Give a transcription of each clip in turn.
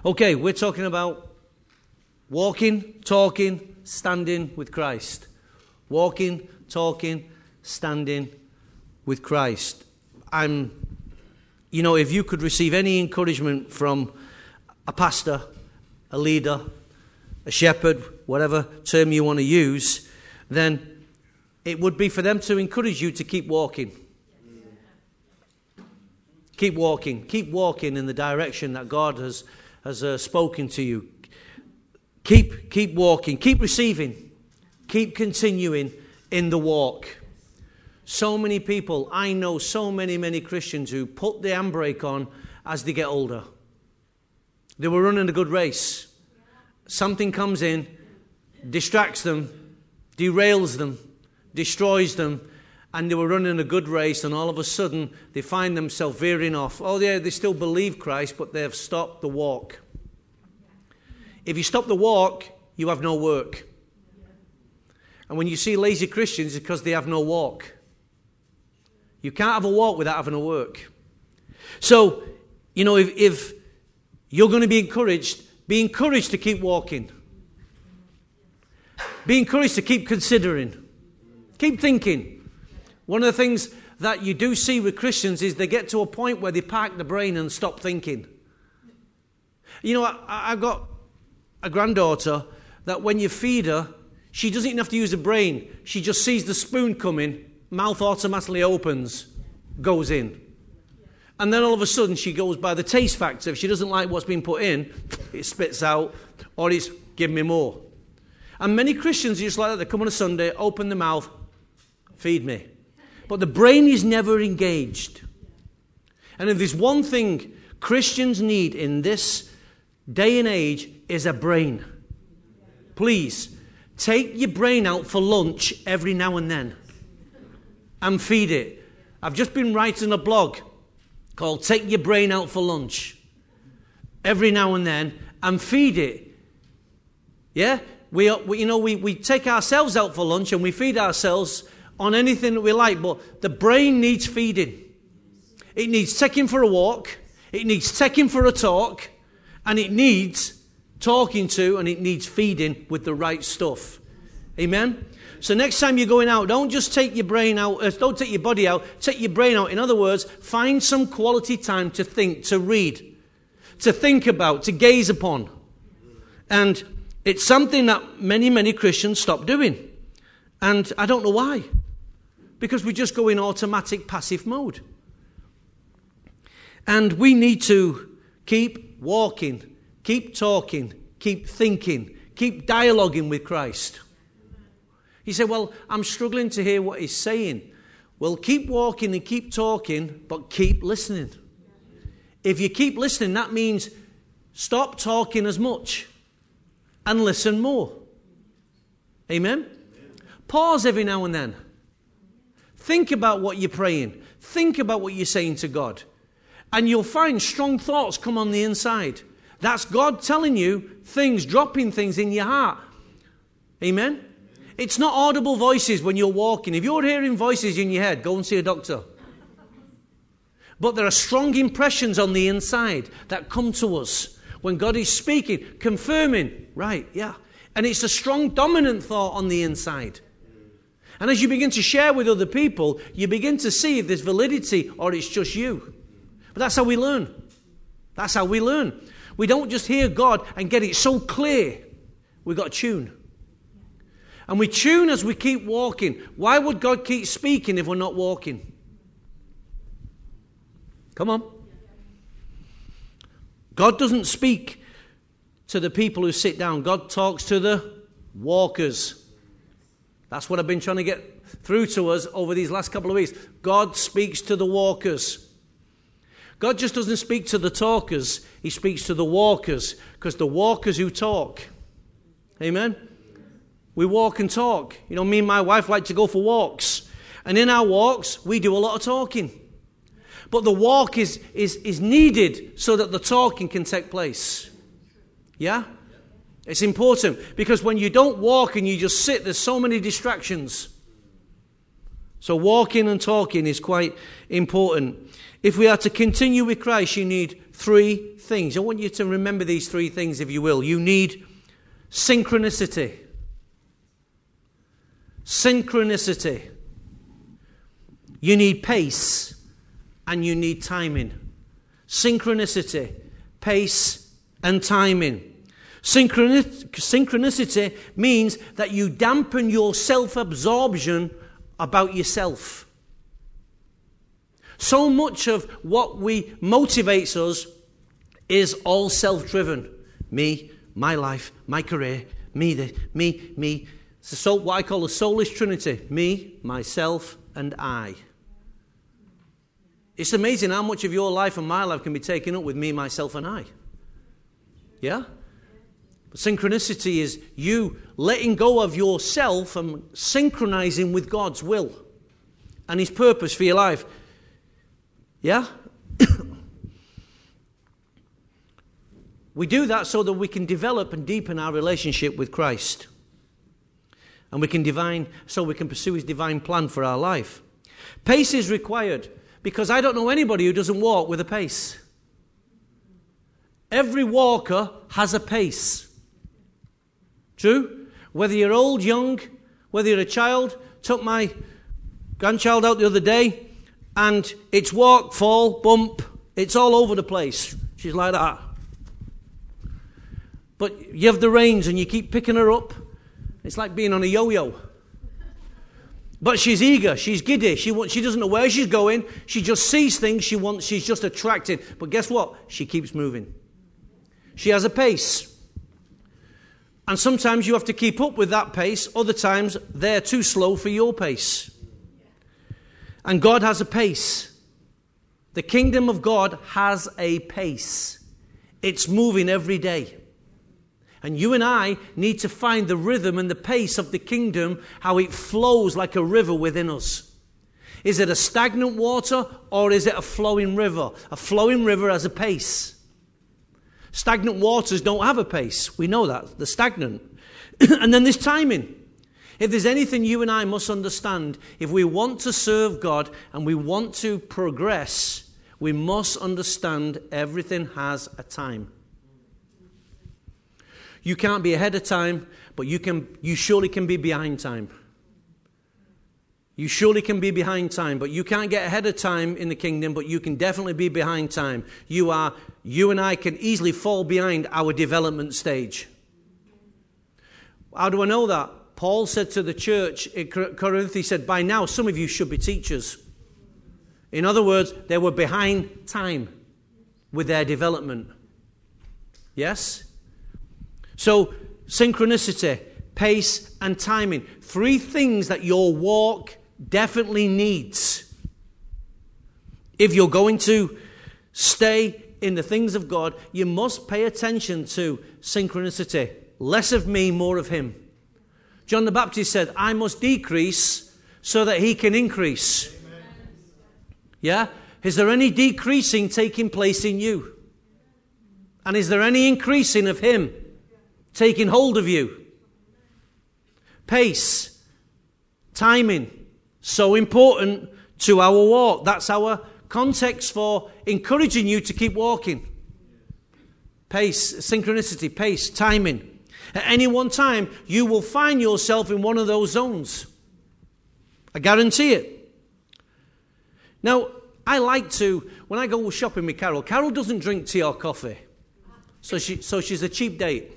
Okay, we're talking about walking, talking, standing with Christ. Walking, talking, standing with Christ. If you could receive any encouragement from a pastor, a leader, a shepherd, whatever term you want to use, then it would be for them to encourage you to keep walking. Keep walking. Keep walking in the direction that God has spoken to you. Keep walking. Keep receiving. Keep continuing in the walk. So many people, I know so many Christians who put the handbrake on as they get older. They were running a good race. Something comes in, distracts them, derails them, destroys them, and they were running a good race, and all of a sudden they find themselves veering off. Oh yeah, they still believe Christ, but they have stopped the walk. If you stop the walk, you have no work. And when you see lazy Christians, it's because they have no walk. You can't have a walk without having a work. So, if you're going to be encouraged to keep walking. Be encouraged to keep considering. Keep thinking. One of the things that you do see with Christians is they get to a point where they park the brain and stop thinking. I've got a granddaughter that when you feed her, she doesn't even have to use a brain. She just sees the spoon coming, mouth automatically opens, goes in. And then all of a sudden she goes by the taste factor. If she doesn't like what's been put in, it spits out, or it's give me more. And many Christians are just like that. They come on a Sunday, open the mouth, feed me. But the brain is never engaged. And if there's one thing Christians need in this day and age is a brain. Please, take your brain out for lunch every now and then and feed it. I've just been writing a blog called Take Your Brain Out for Lunch every now and then and feed it. Yeah? We take ourselves out for lunch and we feed ourselves on anything that we like, but the brain needs feeding. It needs taking for a walk, it needs taking for a talk, and it needs talking to, and it needs feeding with the right stuff. Amen? So next time you're going out, don't just take your brain out, don't take your body out, take your brain out. In other words, find some quality time to think, to read, to think about, to gaze upon. And it's something that many Christians stop doing. And I don't know why. Because we just go in automatic passive mode. And we need to keep walking, keep talking, keep thinking, keep dialoguing with Christ. You say, well, I'm struggling to hear what he's saying. Well, keep walking and keep talking, but keep listening. If you keep listening, that means stop talking as much and listen more. Amen? Pause every now and then. Think about what you're praying. Think about what you're saying to God. And you'll find strong thoughts come on the inside. That's God telling you things, dropping things in your heart. Amen? It's not audible voices when you're walking. If you're hearing voices in your head, go and see a doctor. But there are strong impressions on the inside that come to us when God is speaking, confirming, right, yeah. And it's a strong dominant thought on the inside. And as you begin to share with other people, you begin to see if there's validity or it's just you. But that's how we learn. That's how we learn. We don't just hear God and get it so clear. We've got to tune. And we tune as we keep walking. Why would God keep speaking if we're not walking? Come on. God doesn't speak to the people who sit down. God talks to the walkers. That's what I've been trying to get through to us over these last couple of weeks. God speaks to the walkers. God just doesn't speak to the talkers. He speaks to the walkers, because the walkers who talk. Amen? We walk and talk. Me and my wife like to go for walks. And in our walks, we do a lot of talking. But the walk is needed so that the talking can take place. Yeah? It's important, because when you don't walk and you just sit, there's so many distractions. So walking and talking is quite important. If we are to continue with Christ, you need 3 things. I want you to remember these 3 things, if you will. You need synchronicity. Synchronicity. You need pace, and you need timing. Synchronicity, pace, and timing. Synchronicity means that you dampen your self-absorption about yourself. So much of what motivates us is all self-driven. Me, my life, my career, me. So what I call a soulish trinity. Me, myself, and I. It's amazing how much of your life and my life can be taken up with me, myself, and I. Yeah? But synchronicity is you letting go of yourself and synchronizing with God's will and His purpose for your life. Yeah? We do that so that we can develop and deepen our relationship with Christ. And we can pursue His divine plan for our life. Pace is required because I don't know anybody who doesn't walk with a pace. Every walker has a pace. True? Whether you're old, young, whether you're a child. Took my grandchild out the other day and it's walk, fall, bump. It's all over the place. She's like that. But you have the reins and you keep picking her up. It's like being on a yo-yo. But she's eager, she's giddy, she doesn't know where she's going, she just sees things, she's just attracted. But guess what? She keeps moving. She has a pace. And sometimes you have to keep up with that pace, other times they're too slow for your pace. And God has a pace. The kingdom of God has a pace. It's moving every day. And you and I need to find the rhythm and the pace of the kingdom, how it flows like a river within us. Is it a stagnant water or is it a flowing river? A flowing river has a pace. Stagnant waters don't have a pace. We know that. They're stagnant. And then there's timing. If there's anything you and I must understand, if we want to serve God and we want to progress, we must understand everything has a time. You can't be ahead of time, but you surely can be behind time. You surely can be behind time, but you can't get ahead of time in the kingdom, but you can definitely be behind time. You and I can easily fall behind our development stage. How do I know that? Paul said to the church in Corinth, he said, by now some of you should be teachers. In other words, they were behind time with their development. Yes? So, synchronicity, pace, and timing. 3 things that your walk definitely needs. If you're going to stay in the things of God, you must pay attention to synchronicity. Less of me, more of Him. John the Baptist said, I must decrease so that He can increase. Amen. Yeah? Is there any decreasing taking place in you? And is there any increasing of Him taking hold of you? Pace, timing, so important to our walk. That's our context for encouraging you to keep walking. Pace, synchronicity, pace, timing. At any one time, you will find yourself in one of those zones. I guarantee it. Now, I like to, when I go shopping with Carol doesn't drink tea or coffee. So she's a cheap date.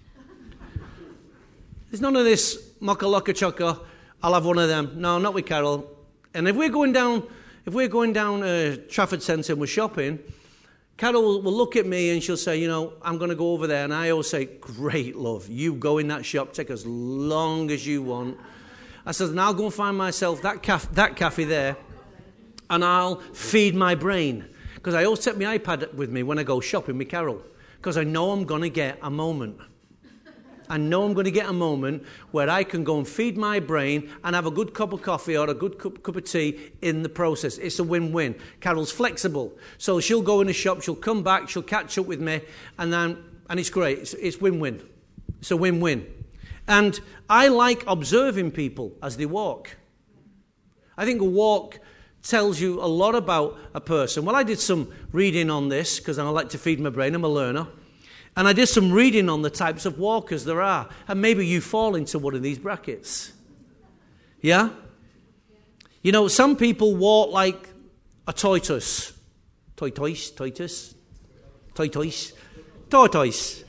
There's none of this mocha loca choca, I'll have one of them. No, not with Carol. And if we're going down Trafford Centre and we're shopping, Carol will look at me and she'll say, I'm going to go over there. And I always say, great, love. You go in that shop, take as long as you want. I said, and I'll go and find myself that cafe there, and I'll feed my brain. Because I always take my iPad with me when I go shopping with Carol. Because I know I'm going to get a moment. I know I'm going to get a moment where I can go and feed my brain and have a good cup of coffee or a good cup of tea in the process. It's a win-win. Carol's flexible. So she'll go in the shop, she'll come back, she'll catch up with me, and it's great. It's win-win. It's a win-win. And I like observing people as they walk. I think a walk tells you a lot about a person. Well, I did some reading on this because I like to feed my brain. I'm a learner. And I did some reading on the types of walkers there are. And maybe you fall into one of these brackets. Yeah? You know, some people walk like a tortoise. Tortoise. Tortoise. Tortoise. Tortoise.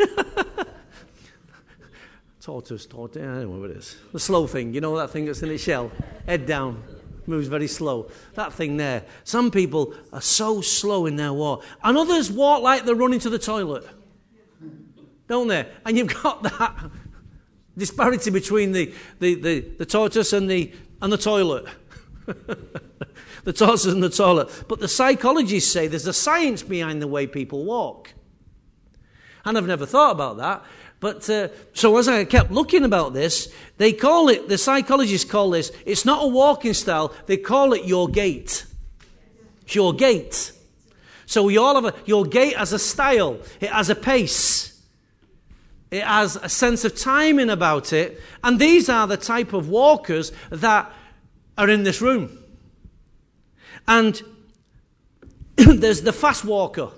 Tortoise. I don't know what it is. The slow thing. You know that thing that's in its shell? Head down. Moves very slow. That thing there. Some people are so slow in their walk. And others walk like they're running to the toilet. Don't they? And you've got that disparity between the tortoise and the toilet. The tortoise and the toilet. But the psychologists say there's a science behind the way people walk. And I've never thought about that. But so as I kept looking about this, they call it, the psychologists call this, it's not a walking style, they call it your gait. It's your gait. So we all have your gait has a style, it has a pace. It has a sense of timing about it. And these are the type of walkers that are in this room. And there's the fast walker.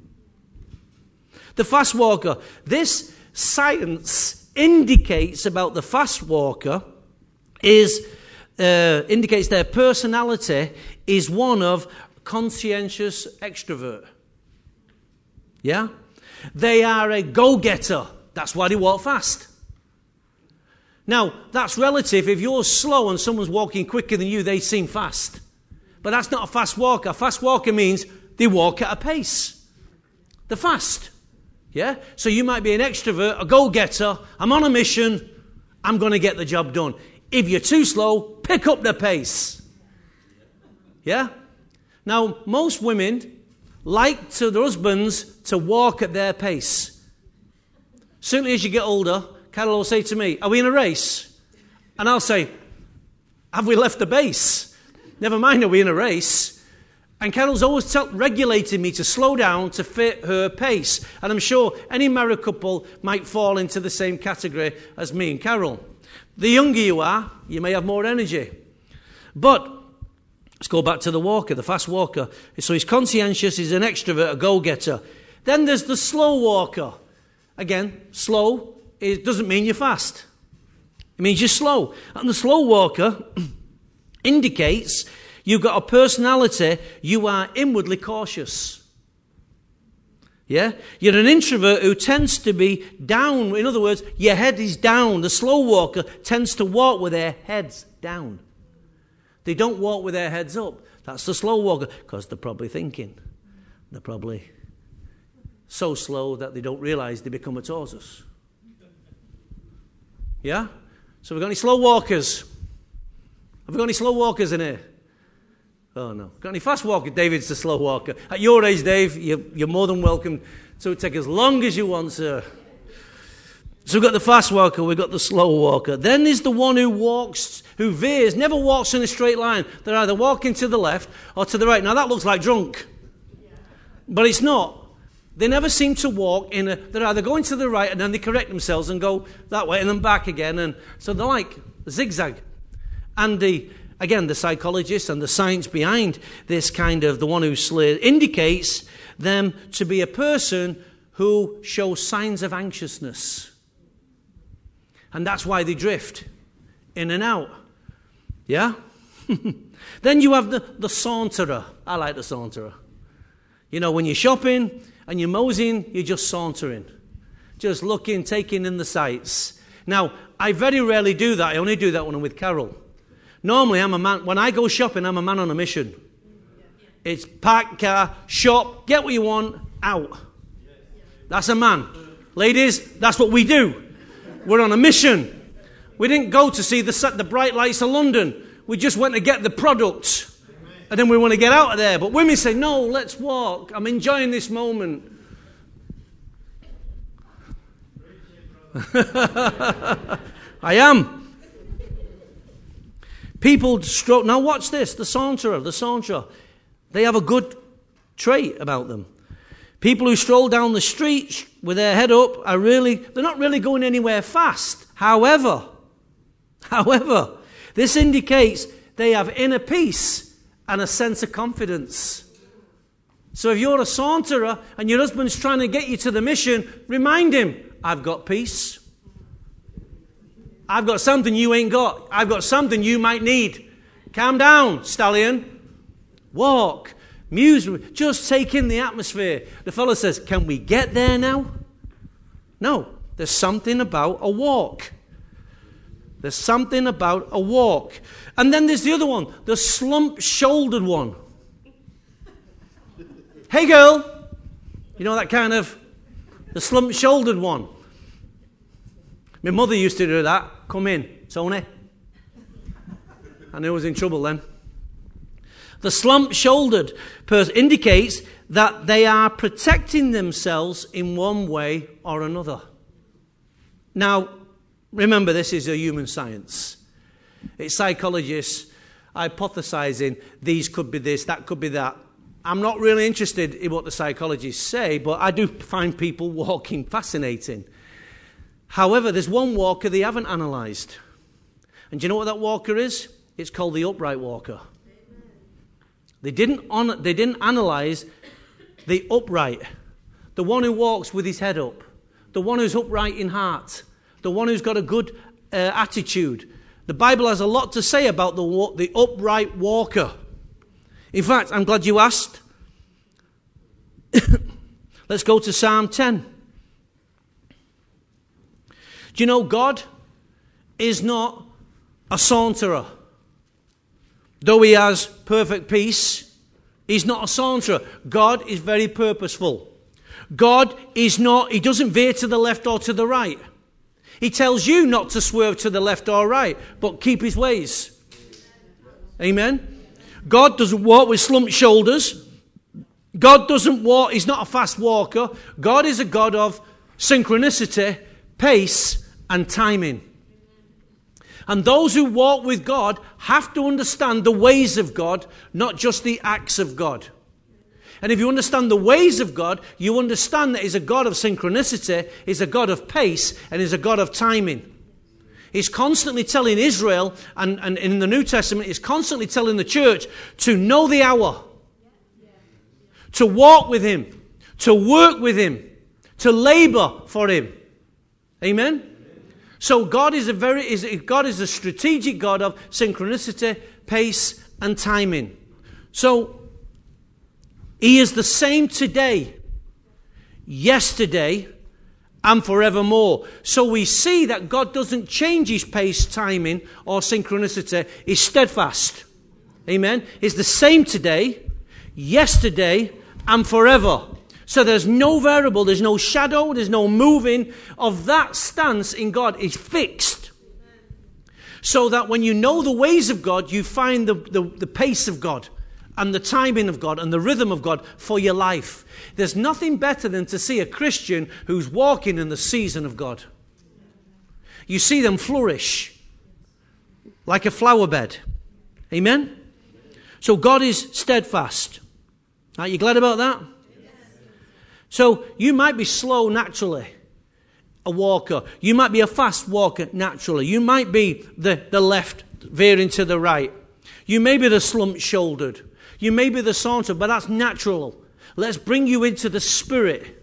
The fast walker. This science indicates about the fast walker indicates their personality is one of conscientious extrovert. Yeah? They are a go-getter. That's why they walk fast. Now, that's relative. If you're slow and someone's walking quicker than you, they seem fast. But that's not a fast walker. A fast walker means they walk at a pace. They're fast. Yeah? So you might be an extrovert, a go-getter. I'm on a mission. I'm going to get the job done. If you're too slow, pick up the pace. Yeah? Now, most women like their husbands to walk at their pace. Certainly as you get older, Carol will say to me, are we in a race? And I'll say, have we left the base? Never mind, are we in a race? And Carol's always regulating me to slow down to fit her pace. And I'm sure any married couple might fall into the same category as me and Carol. The younger you are, you may have more energy. But let's go back to the walker, the fast walker. So he's conscientious, he's an extrovert, a go-getter. Then there's the slow walker. Again, slow doesn't mean you're fast. It means you're slow. And the slow walker indicates you've got a personality, you are inwardly cautious. Yeah? You're an introvert who tends to be down. In other words, your head is down. The slow walker tends to walk with their heads down. They don't walk with their heads up. That's the slow walker, because they're probably thinking. They're probably so slow that they don't realize they become a tortoise. Yeah? So we've got any slow walkers? Have we got any slow walkers in here? Oh, no. Got any fast walkers? David's the slow walker. At your age, Dave, you're more than welcome to take as long as you want, sir. So we've got the fast walker, we've got the slow walker. Then there's the one who veers, never walks in a straight line. They're either walking to the left or to the right. Now, that looks like drunk. But it's not. They never seem to walk they're either going to the right and then they correct themselves and go that way and then back again. And so they're like zigzag. And the psychologist and the science behind this kind of the one who slays indicates them to be a person who shows signs of anxiousness. And that's why they drift in and out. Yeah? Then you have the saunterer. I like the saunterer. You know, when you're shopping and you're moseying, you're just sauntering. Just looking, taking in the sights. Now, I very rarely do that. I only do that when I'm with Carol. Normally, I'm a man. When I go shopping, I'm a man on a mission. It's park car, shop, get what you want, out. That's a man. Ladies, that's what we do. We're on a mission. We didn't go to see the bright lights of London. We just went to get the product. And then we want to get out of there. But women say, no, let's walk. I'm enjoying this moment. I am. People stroll. Now watch this. The saunterer. They have a good trait about them. People who stroll down the street with their head up they're not really going anywhere fast. However, this indicates They have inner peace and a sense of confidence. So if you're a saunterer and your husband's trying to get you to the mission, remind him, I've got peace. I've got something you ain't got. I've got something you might need. Calm down, stallion. Walk. Muse. Just take in the atmosphere. The fellow says, can we get there now? No. There's something about a walk. There's something about a walk. And then there's the other one, the slump-shouldered one. Hey, girl. You know that kind of, the slump-shouldered one. My mother used to do that. Come in, Tony. I knew I was in trouble then. The slump-shouldered person indicates that they are protecting themselves in one way or another. Now, remember, this is a human science. It's psychologists hypothesizing these could be this, that could be that. I'm not really interested in what the psychologists say, but I do find people walking fascinating. However, there's one walker they haven't analysed. And do you know what that walker is? It's called the upright walker. They didn't analyse the upright. The one who walks with his head up. The one who's upright in heart. The one who's got a good attitude. The Bible has a lot to say about the upright walker. In fact, I'm glad you asked. Let's go to Psalm 10. Do you know God is not a saunterer? Though he has perfect peace, he's not a saunterer. God is very purposeful. God is not, he doesn't veer to the left or to the right. He tells you not to swerve to the left or right, but keep his ways. Amen? God doesn't walk with slumped shoulders. God doesn't walk, he's not a fast walker. God is a God of synchronicity, pace, and timing. And those who walk with God have to understand the ways of God, not just the acts of God. And if you understand the ways of God, you understand that he's a God of synchronicity, he's a God of pace, and he's a God of timing. He's constantly telling Israel, and in the New Testament, he's constantly telling the church to know the hour, to walk with him, to work with him, to labor for him. Amen? So God is a strategic God of synchronicity, pace, and timing. So he is the same today, yesterday, and forevermore. So we see that God doesn't change his pace, timing, or synchronicity. He's steadfast. Amen? He's the same today, yesterday, and forever. So there's no variable, there's no shadow, there's no moving of that stance in God. It's fixed. So that when you know the ways of God, you find the pace of God and the timing of God and the rhythm of God for your life. There's nothing better than to see a Christian who's walking in the season of God. You see them flourish like a flower bed. Amen? So God is steadfast. Are you glad about that? So you might be slow naturally, a walker. You might be a fast walker naturally. You might be the left veering to the right. You may be the slump-shouldered. You may be the saunter, but that's natural. Let's bring you into the spirit.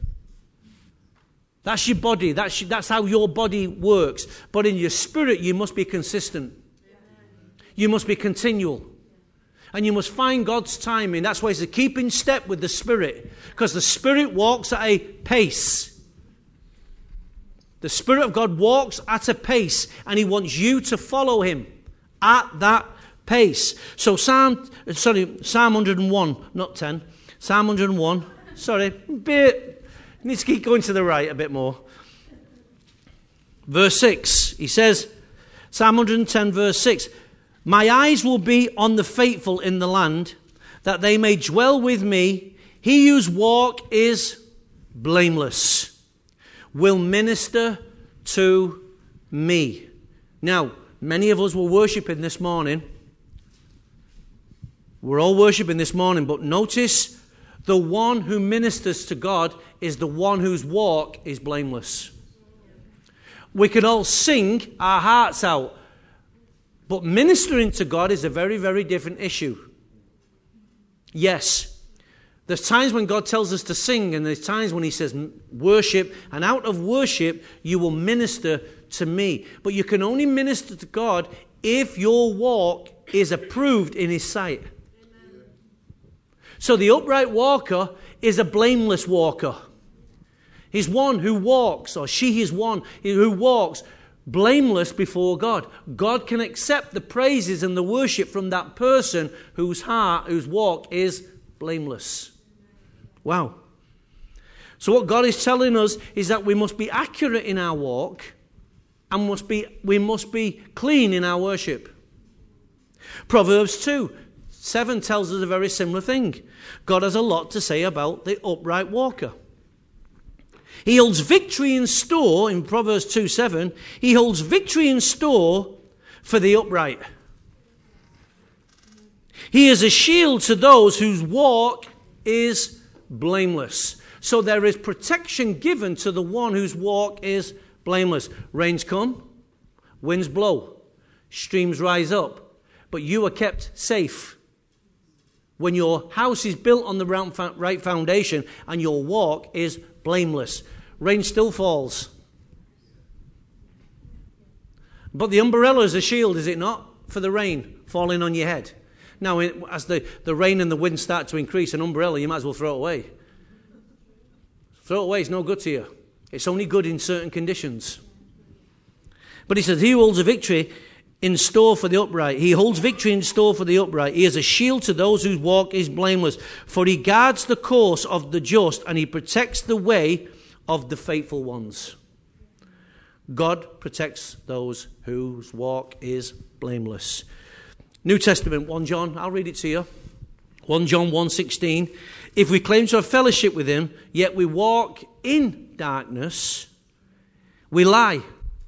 That's your body. That's how your body works. But in your spirit, you must be consistent. You must be continual. And you must find God's timing. That's why it's a keep in step with the Spirit. Because the Spirit walks at a pace. The Spirit of God walks at a pace. And he wants you to follow him at that pace. So Psalm 101, not 10. Psalm 101. Sorry. Need to keep going to the right a bit more. Verse 6. He says, Psalm 110 verse 6. My eyes will be on the faithful in the land, that they may dwell with me. He whose walk is blameless will minister to me. Now, many of us were worshipping this morning. We're all worshipping this morning, but notice the one who ministers to God is the one whose walk is blameless. We can all sing our hearts out. But ministering to God is a very, very different issue. Yes, there's times when God tells us to sing, and there's times when he says worship, and out of worship you will minister to me. But you can only minister to God if your walk is approved in his sight. Amen. So the upright walker is a blameless walker. He's one who walks, or she is one who walks blameless before God. God can accept the praises and the worship from that person whose heart, whose walk is blameless. Wow. So what God is telling us is that we must be accurate in our walk, and we must be clean in our worship. Proverbs 2:7 tells us a very similar thing. God has a lot to say about the upright walker. He holds victory in store, in Proverbs 2:7, he holds victory in store for the upright. He is a shield to those whose walk is blameless. So there is protection given to the one whose walk is blameless. Rains come, winds blow, streams rise up, but you are kept safe. When your house is built on the right foundation and your walk is blameless. Rain still falls. But the umbrella is a shield, is it not? For the rain falling on your head. Now, as the rain and the wind start to increase, an umbrella, you might as well throw it away. Throw it away, it's no good to you. It's only good in certain conditions. But he says, he holds a victory in store for the upright. He holds victory in store for the upright. He is a shield to those whose walk is blameless. For he guards the course of the just, and he protects the way of the faithful ones. God protects those whose walk is blameless. New Testament, 1 John, I'll read it to you. 1 John 1:16. If we claim to have fellowship with him, yet we walk in darkness, we lie,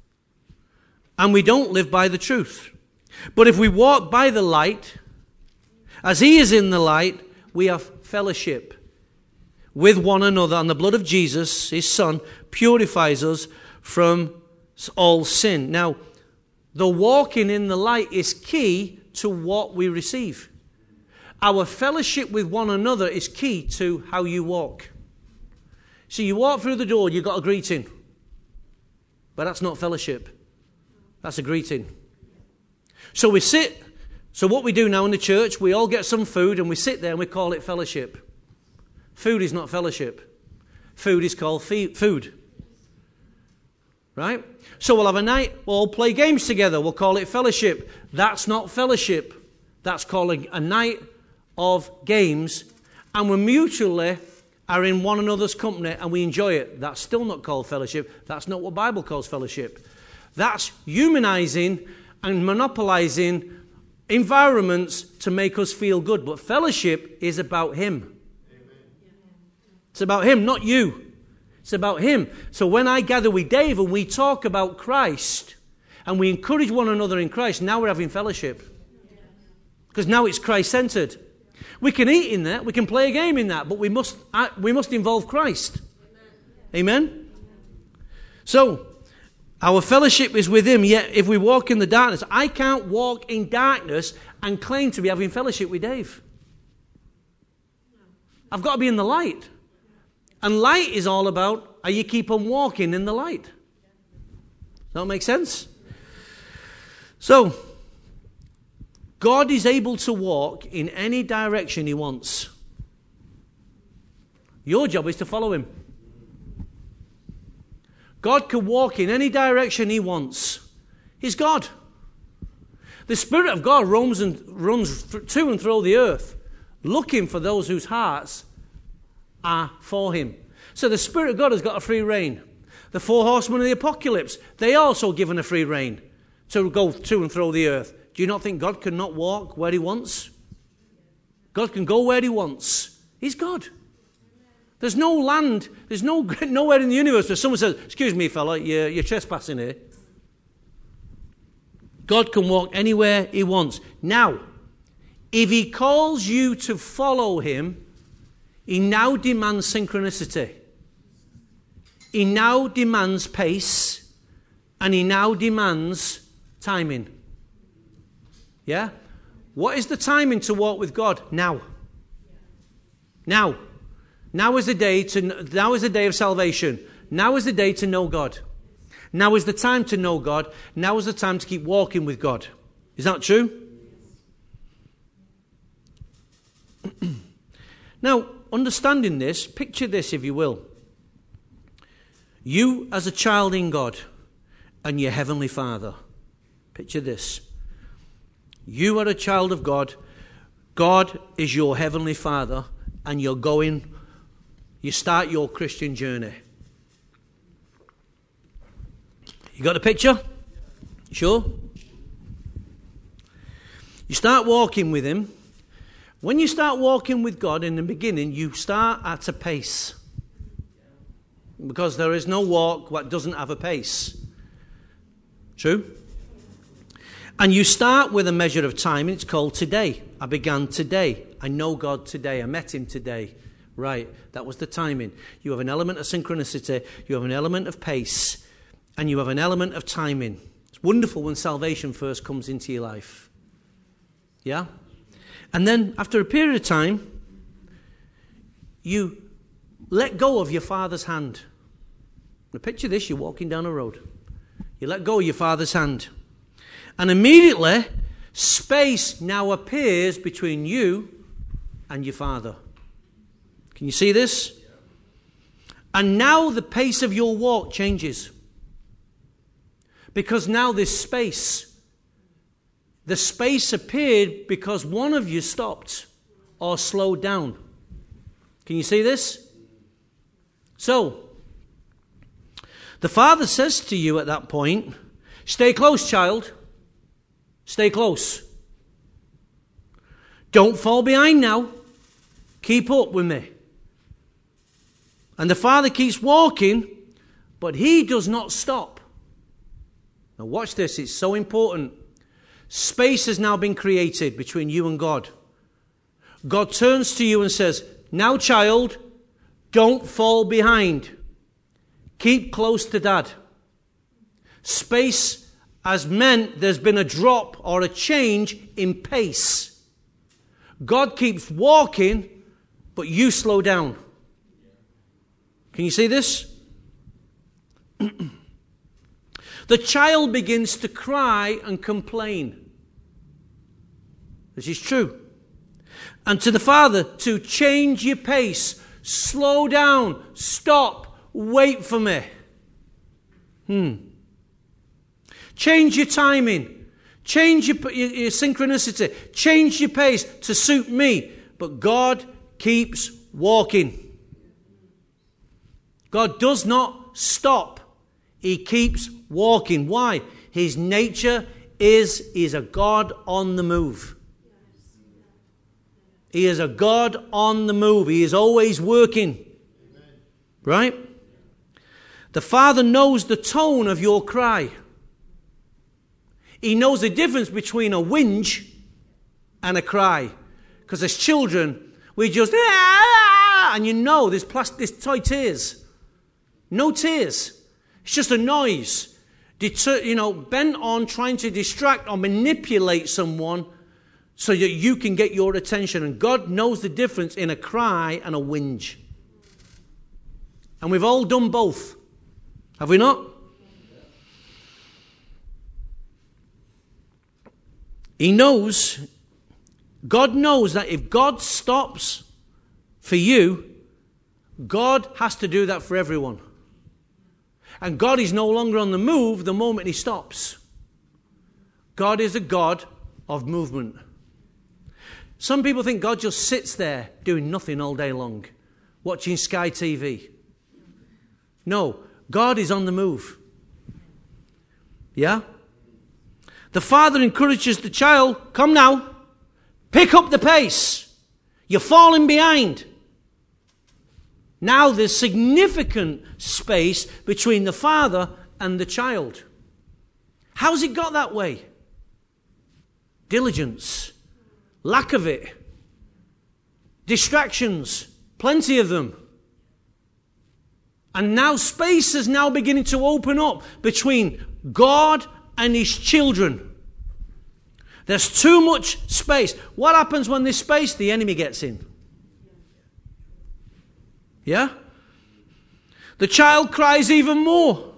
and we don't live by the truth. But if we walk by the light, as he is in the light, we have fellowship with one another, and the blood of Jesus, his Son, purifies us from all sin. Now, the walking in the light is key to what we receive. Our fellowship with one another is key to how you walk. So you walk through the door, you got a greeting. But that's not fellowship. That's a greeting. So we sit. So what we do now in the church, we all get some food and we sit there and we call it fellowship. Food is not fellowship. Food is called food. Right? So we'll have a night, we'll all play games together, we'll call it fellowship. That's not fellowship. That's calling a night of games, and we mutually are in one another's company and we enjoy it. That's still not called fellowship. That's not what the Bible calls fellowship. That's humanizing and monopolizing environments to make us feel good. But fellowship is about him. It's about him, not you. It's about him. So when I gather with Dave and we talk about Christ and we encourage one another in Christ, now we're having fellowship. Because now it's Christ-centered. We can eat in that, we can play a game in that, but we must involve Christ. Amen? So, our fellowship is with him, yet if we walk in the darkness, I can't walk in darkness and claim to be having fellowship with Dave. I've got to be in the light. And light is all about how you keep on walking in the light. Does that make sense? So, God is able to walk in any direction he wants. Your job is to follow him. God can walk in any direction he wants. He's God. The Spirit of God roams and runs to and through the earth, looking for those whose hearts are for him. So the Spirit of God has got a free reign. The 4 horsemen of the apocalypse, they also given a free reign to go to and through the earth. Do you not think God cannot walk where he wants? God can go where he wants. He's God. There's no land, there's nowhere in the universe where someone says, excuse me, fella, you're trespassing here. God can walk anywhere he wants. Now, if he calls you to follow him, he now demands synchronicity. He now demands pace, and he now demands timing. Yeah? What is the timing to walk with God? Now. Now. Now is the day of salvation. Now is the day to know God. Now is the time to know God. Now is the time to keep walking with God. Is that true? Now, understanding this, picture this if you will. You as a child in God and your heavenly Father. Picture this. You are a child of God. God is your heavenly Father, and you start your Christian journey. You got the picture? Sure? You start walking with him. When you start walking with God in the beginning, you start at a pace. Because there is no walk that doesn't have a pace. True? And you start with a measure of time, and it's called today. I began today. I know God today. I met him today. Right, that was the timing. You have an element of synchronicity, you have an element of pace, and you have an element of timing. It's wonderful when salvation first comes into your life. Yeah? And then, after a period of time, you let go of your Father's hand. Now picture this, you're walking down a road. You let go of your Father's hand. And immediately, space now appears between you and your Father. Can you see this? And now the pace of your walk changes. Because now this space, the space appeared because one of you stopped or slowed down. Can you see this? So, the Father says to you at that point, stay close, child. Stay close. Don't fall behind now. Keep up with me. And the Father keeps walking, but he does not stop. Now watch this, it's so important. Space has now been created between you and God. God turns to you and says, now child, don't fall behind. Keep close to Dad. Space has meant there's been a drop or a change in pace. God keeps walking, but you slow down. Can you see this? The child begins to cry and complain. This is true. And to the Father, to change your pace, slow down, stop, wait for me. Change your timing, change your synchronicity, change your pace to suit me. But God keeps walking. God does not stop. He keeps walking. Why? His nature is a God on the move. He is a God on the move. He is always working. Right? The Father knows the tone of your cry. He knows the difference between a whinge and a cry. Because as children, we just, and you know, there's toy tears. No tears. It's just a noise. Bent on trying to distract or manipulate someone so that you can get your attention. And God knows the difference in a cry and a whinge. And we've all done both. Have we not? God knows that if God stops for you, God has to do that for everyone. And God is no longer on the move the moment he stops. God is a God of movement. Some people think God just sits there doing nothing all day long, watching Sky TV. No, God is on the move. Yeah? The Father encourages the child, come now, pick up the pace. You're falling behind. Now there's significant space between the Father and the child. How's it got that way? Diligence. Lack of it. Distractions. Plenty of them. And now space is now beginning to open up between God and his children. There's too much space. What happens when there's space? The enemy gets in. Yeah? The child cries even more.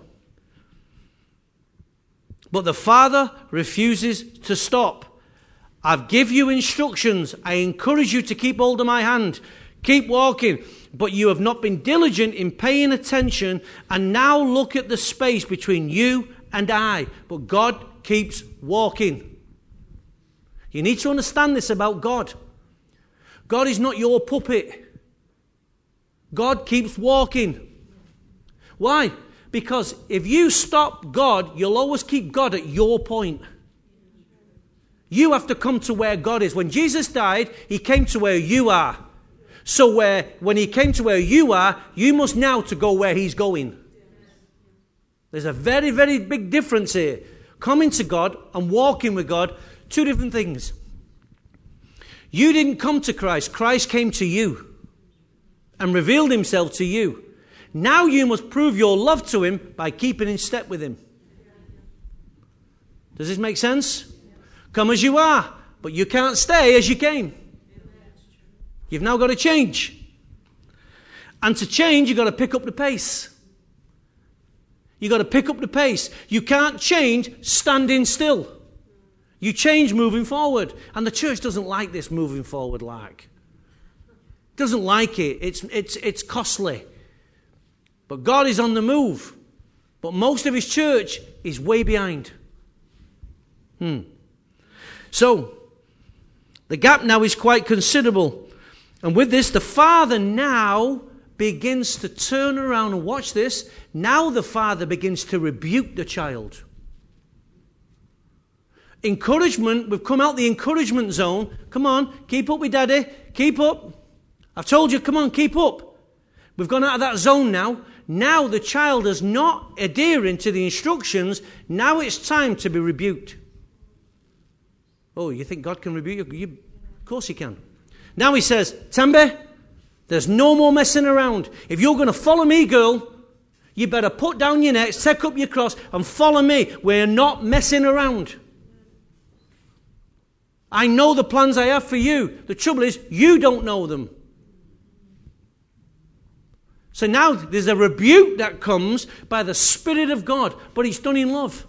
But the father refuses to stop. I've give you instructions. I encourage you to keep hold of my hand. Keep walking. But you have not been diligent in paying attention. And now look at the space between you and I. But God keeps walking. You need to understand this about God. God is not your puppet. God keeps walking. Why? Because if you stop God, you'll always keep God at your point. You have to come to where God is. When Jesus died, he came to where you are. So when he came to where you are, you must now to go where he's going. There's a very, very big difference here. Coming to God and walking with God, two different things. You didn't come to Christ. Christ came to you and revealed himself to you. Now you must prove your love to him by keeping in step with him. Does this make sense? Come as you are, but you can't stay as you came. You've now got to change. And to change, you've got to pick up the pace. You've got to pick up the pace. You can't change standing still. You change moving forward. And the church doesn't like this moving forward like. Doesn't like it. It's costly. But God is on the move. But most of his church is way behind. So, the gap now is quite considerable. And with this, the father now begins to turn around and watch this. Now the father begins to rebuke the child. Encouragement, we've come out the encouragement zone. Come on, keep up with daddy. Keep up. I've told you, come on, keep up. We've gone out of that zone now. Now the child is not adhering to the instructions. Now it's time to be rebuked. Oh, you think God can rebuke you? Of course he can. Now he says, Tembe, there's no more messing around. If you're going to follow me, girl, you better put down your nets, take up your cross, and follow me. We're not messing around. I know the plans I have for you. The trouble is, you don't know them. So now there's a rebuke that comes by the Spirit of God, but it's done in love.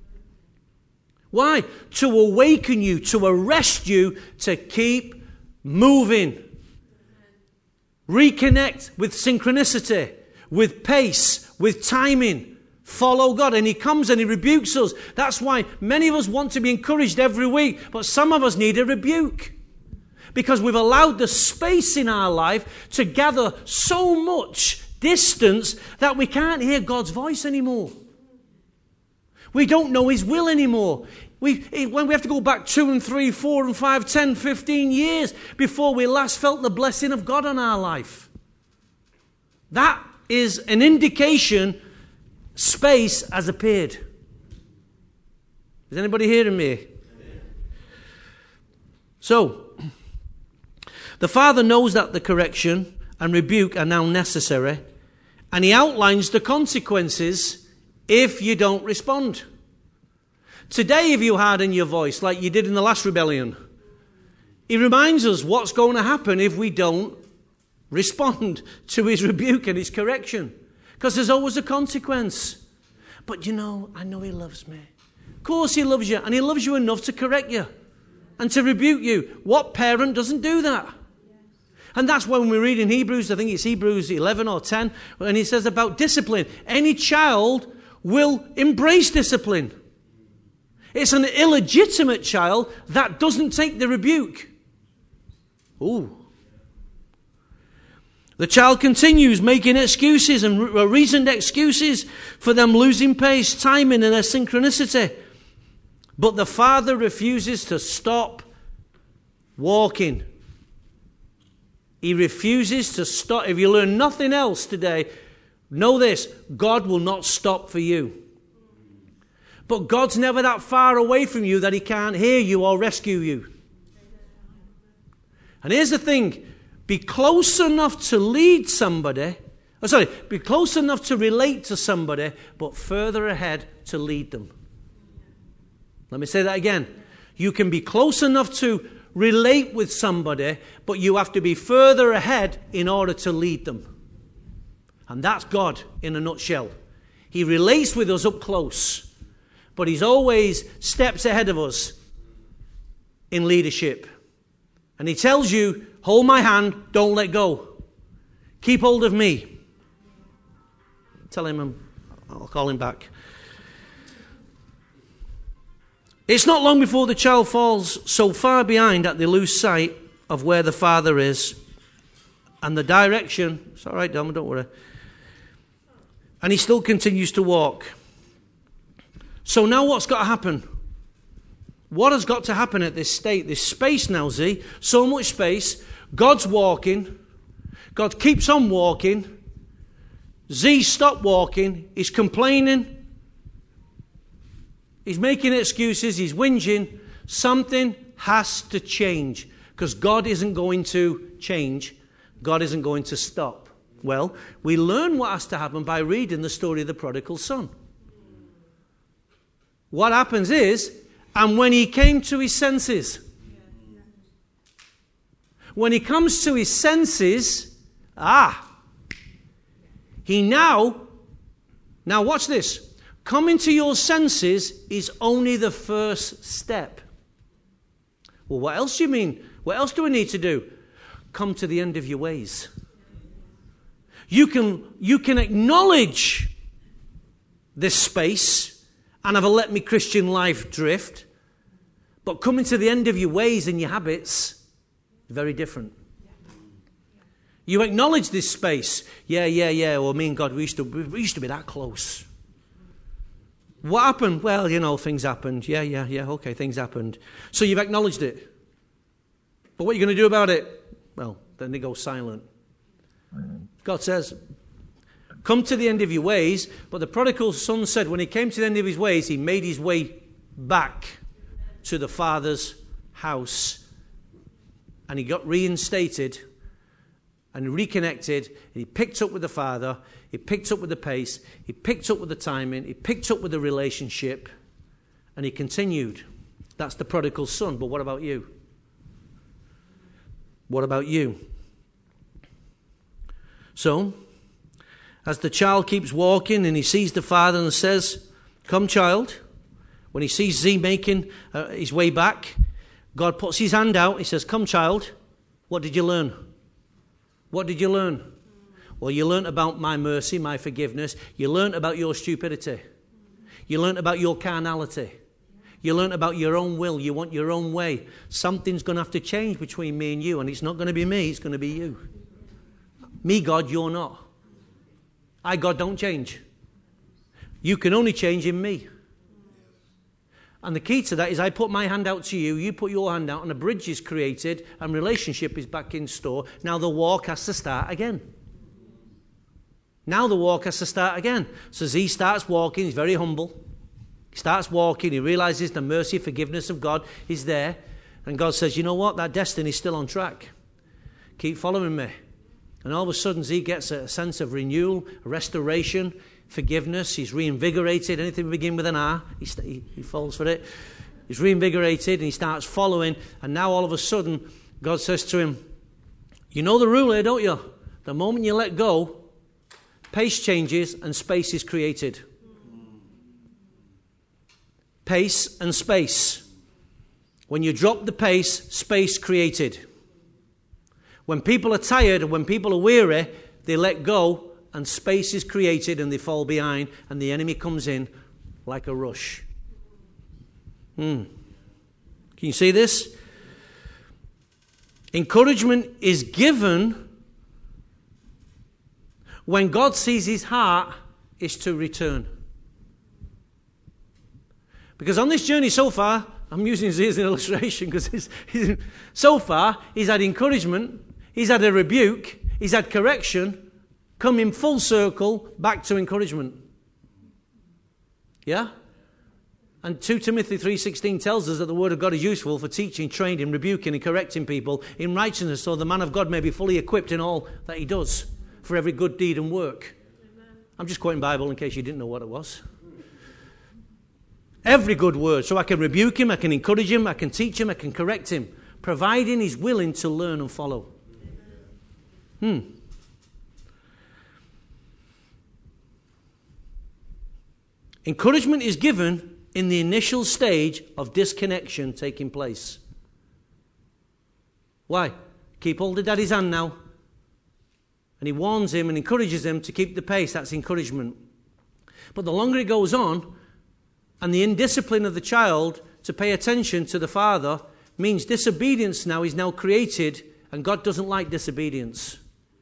Why? To awaken you, to arrest you, to keep moving. Reconnect with synchronicity, with pace, with timing. Follow God. And he comes and he rebukes us. That's why many of us want to be encouraged every week, but some of us need a rebuke. Because we've allowed the space in our life to gather so much distance that we can't hear God's voice anymore. We don't know his will anymore. When we have to go back 2 and 3, 4 and 5, 10, 15 years before we last felt the blessing of God on our life. That is an indication space has appeared. Is anybody hearing me? So, the father knows that the correction and rebuke are now necessary, and he outlines the consequences if you don't respond. Today, if you harden your voice like you did in the last rebellion, he reminds us what's going to happen if we don't respond to his rebuke and his correction. Because there's always a consequence. But I know he loves me. Of course he loves you, and he loves you enough to correct you and to rebuke you. What parent doesn't do that? And that's when we read in Hebrews, I think it's Hebrews 11 or 10, and he says about discipline. Any child will embrace discipline. It's an illegitimate child that doesn't take the rebuke. Ooh. The child continues making excuses and reasoned excuses for them losing pace, timing, and their synchronicity. But the father refuses to stop walking. He refuses to stop. If you learn nothing else today, know this: God will not stop for you. But God's never that far away from you that he can't hear you or rescue you. And here's the thing. Be close enough to lead somebody. Be close enough to relate to somebody, but further ahead to lead them. Let me say that again. You can be close enough to relate with somebody, but you have to be further ahead in order to lead them. And that's God in a nutshell. He relates with us up close, but he's always steps ahead of us in leadership. And he tells you, hold my hand, don't let go. Keep hold of me. Tell him I'll call him back. It's not long before the child falls so far behind that they lose sight of where the father is and the direction. It's all right, Dom, don't worry. And he still continues to walk. So now what's got to happen? What has got to happen at this state? This space now, Z. So much space. God's walking. God keeps on walking. Z stopped walking. He's complaining. He's making excuses. He's whinging. Something has to change. Because God isn't going to change. God isn't going to stop. Well, we learn what has to happen by reading the story of the prodigal son. What happens is, and when he came to his senses, when he comes to his senses, he now watch this. Coming to your senses is only the first step. Well, what else do you mean? What else do we need to do? Come to the end of your ways. You can acknowledge this space and have a let me Christian life drift, but coming to the end of your ways and your habits is very different. You acknowledge this space. Yeah. Well, me and God, we used to be that close. What happened? Well, things happened. Yeah. Okay, things happened. So you've acknowledged it. But what are you going to do about it? Well, then they go silent. God says, come to the end of your ways. But the prodigal son said when he came to the end of his ways, he made his way back to the father's house. And he got reinstated and reconnected. And he picked up with the father. He picked up with the pace. He picked up with the timing. He picked up with the relationship. And he continued. That's the prodigal son. But what about you? What about you? So, as the child keeps walking and he sees the father and says, come child. When he sees Z making his way back, God puts his hand out. He says, come child. What did you learn? What did you learn? Well, you learned about my mercy, my forgiveness. You learned about your stupidity. You learned about your carnality. You learned about your own will. You want your own way. Something's going to have to change between me and you, and it's not going to be me, it's going to be you. Me, God, you're not. I, God, don't change. You can only change in me. And the key to that is I put my hand out to you, you put your hand out, and a bridge is created, and relationship is back in store. Now the walk has to start again. Now the walk has to start again. So as he starts walking, he's very humble. He starts walking, he realizes the mercy, forgiveness of God is there. And God says, you know what? That destiny's still on track. Keep following me. And all of a sudden, he gets a sense of renewal, restoration, forgiveness. He's reinvigorated. Anything begin with an R, he falls for it. He's reinvigorated and he starts following. And now all of a sudden, God says to him, you know the rule here, don't you? The moment you let go, pace changes and space is created. Pace and space. When you drop the pace, space created. When people are tired and when people are weary, they let go and space is created and they fall behind and the enemy comes in like a rush. Can you see this? Encouragement is given when God sees his heart is to return. Because on this journey so far, I'm using this as an illustration because so far he's had encouragement, he's had a rebuke, he's had correction, coming full circle back to encouragement. Yeah? And 2 Timothy 3:16 tells us that the word of God is useful for teaching, training, rebuking and correcting people in righteousness so the man of God may be fully equipped in all that he does for every good deed and work. Amen. I'm just quoting Bible in case you didn't know what it was. Every good word. So I can rebuke him, I can encourage him, I can teach him, I can correct him, providing he's willing to learn and follow. Encouragement is given in the initial stage of disconnection taking place. Why? Keep hold of Daddy's hand now. And he warns him and encourages him to keep the pace. That's encouragement. But the longer it goes on, and the indiscipline of the child to pay attention to the father means disobedience now is now created, and God doesn't like disobedience.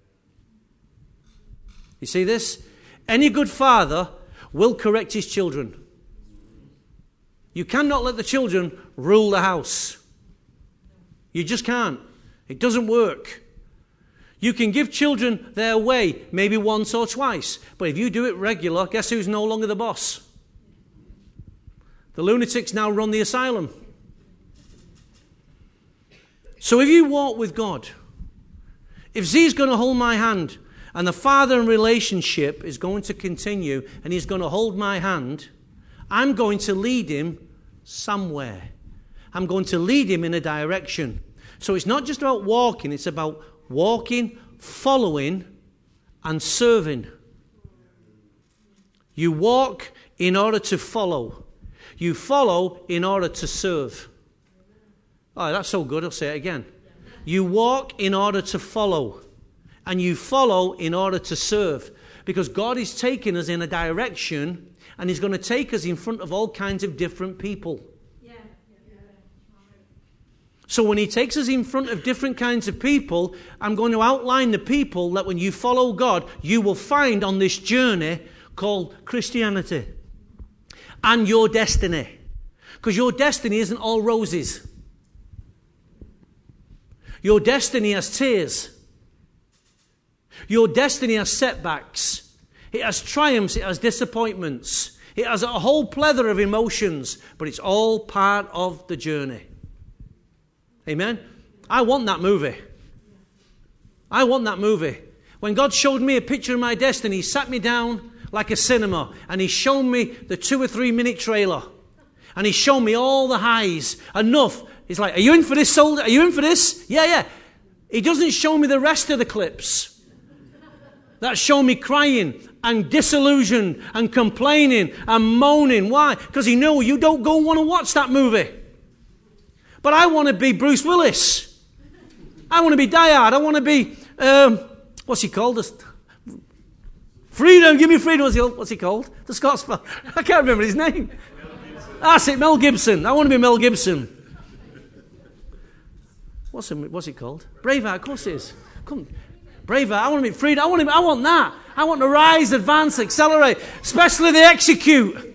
You see this? Any good father will correct his children. You cannot let the children rule the house. You just can't. It doesn't work. You can give children their way maybe once or twice, but if you do it regular, guess who's no longer the boss? The lunatics now run the asylum. So if you walk with God, if Z's going to hold my hand and the father relationship is going to continue and he's going to hold my hand, I'm going to lead him somewhere. I'm going to lead him in a direction. So it's not just about walking, it's about walking, following, and serving. You walk in order to follow. You follow in order to serve. Oh, that's so good, I'll say it again. You walk in order to follow. And you follow in order to serve. Because God is taking us in a direction, and he's going to take us in front of all kinds of different people. So when he takes us in front of different kinds of people, I'm going to outline the people that when you follow God, you will find on this journey called Christianity. And your destiny. Because your destiny isn't all roses. Your destiny has tears. Your destiny has setbacks. It has triumphs, it has disappointments. It has a whole plethora of emotions, but it's all part of the journey. Amen? I want that movie. I want that movie. When God showed me a picture of my destiny, he sat me down like a cinema and he showed me the 2 or 3 minute trailer. And he showed me all the highs. Enough. He's like, are you in for this, soldier? Are you in for this? Yeah. He doesn't show me the rest of the clips. That show me crying and disillusioned and complaining and moaning. Why? Because he knows you don't go and want to watch that movie. But I want to be Bruce Willis. I want to be Die Hard. I want to be, what's he called? Freedom, give me freedom. What's he called? The Scotsman. I can't remember his name. That's it, Mel Gibson. I want to be Mel Gibson. What's it called? Braveheart, of course it is. Come, Braveheart, I want to be freedom. I want that. I want to rise, advance, accelerate. Especially the execute.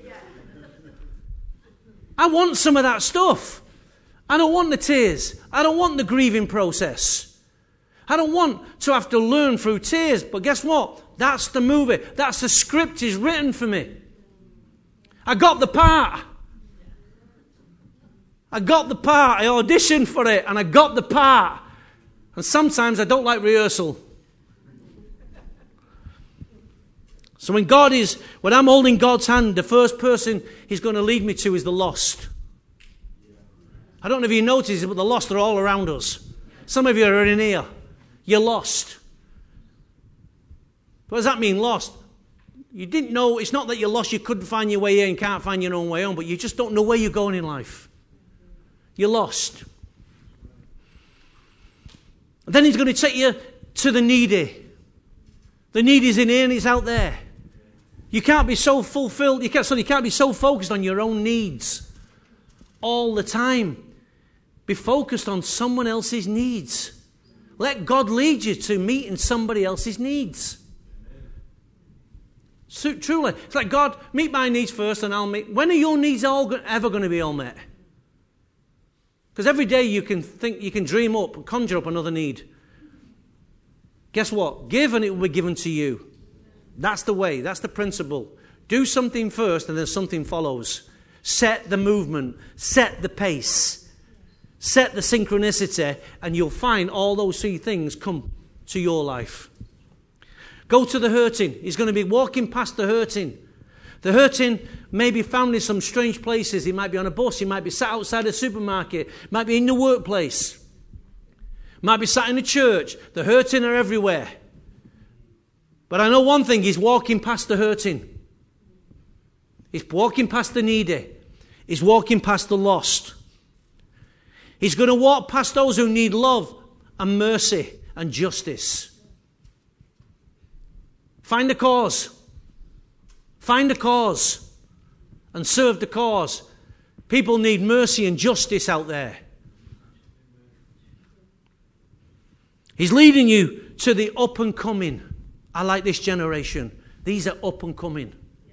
I want some of that stuff. I don't want the tears. I don't want the grieving process. I don't want to have to learn through tears. But guess what? That's the movie. That's the script is written for me. I got the part. I auditioned for it and I got the part. And sometimes I don't like rehearsal. So when I'm holding God's hand, the first person he's going to lead me to is the lost. I don't know if you notice it, but the lost are all around us. Some of you are in here. You're lost. What does that mean, lost? You didn't know, it's not that you're lost, you couldn't find your way in, can't find your own way home, but you just don't know where you're going in life. You're lost. And then he's going to take you to the needy. The needy's in here and he's out there. You can't be so fulfilled, you can't be so focused on your own needs all the time. Be focused on someone else's needs. Let God lead you to meeting somebody else's needs. So, truly, it's like, God, meet my needs first and I'll meet. When are your needs ever going to be all met? Because every day you can dream up and conjure up another need. Guess what? Give and it will be given to you. That's the way. That's the principle. Do something first and then something follows. Set the movement. Set the pace. Set the synchronicity, and you'll find all those 3 things come to your life. Go to the hurting. He's going to be walking past the hurting. The hurting maybe found in some strange places. He might be on a bus. He might be sat outside a supermarket. Might be in the workplace. Might be sat in a church. The hurting are everywhere. But I know one thing. He's walking past the hurting. He's walking past the needy. He's walking past the lost. He's going to walk past those who need love and mercy and justice. Find a cause. Find a cause and serve the cause. People need mercy and justice out there. He's leading you to the up and coming. I like this generation. These are up and coming.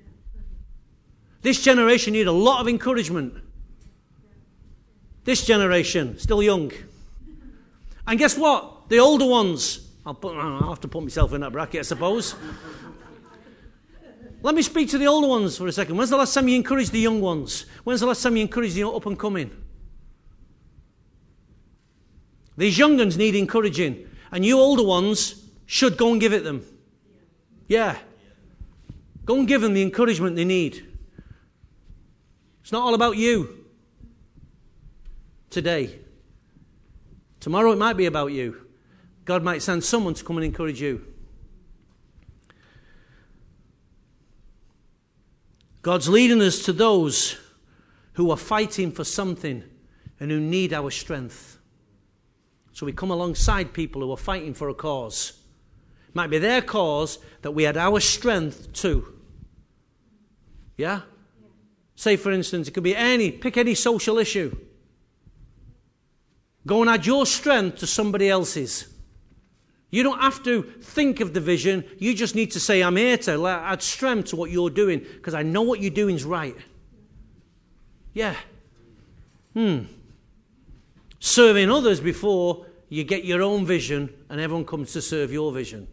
This generation need a lot of encouragement. This generation, still young. And guess what? The older ones, I'll have to put myself in that bracket, I suppose. Let me speak to the older ones for a second. When's the last time you encouraged the young ones? When's the last time you encouraged the up and coming? These young ones need encouraging. And you older ones should go and give it them. Yeah. Go and give them the encouragement they need. It's not all about you. Today. Tomorrow it might be about you. God might send someone to come and encourage you. God's leading us to those who are fighting for something and who need our strength. So we come alongside people who are fighting for a cause. It might be their cause that we add our strength to. Yeah? Say, for instance, it could be pick any social issue. Go and add your strength to somebody else's. You don't have to think of the vision. You just need to say, I'm here to add strength to what you're doing because I know what you're doing is right. Yeah. Serving others before you get your own vision and everyone comes to serve your vision.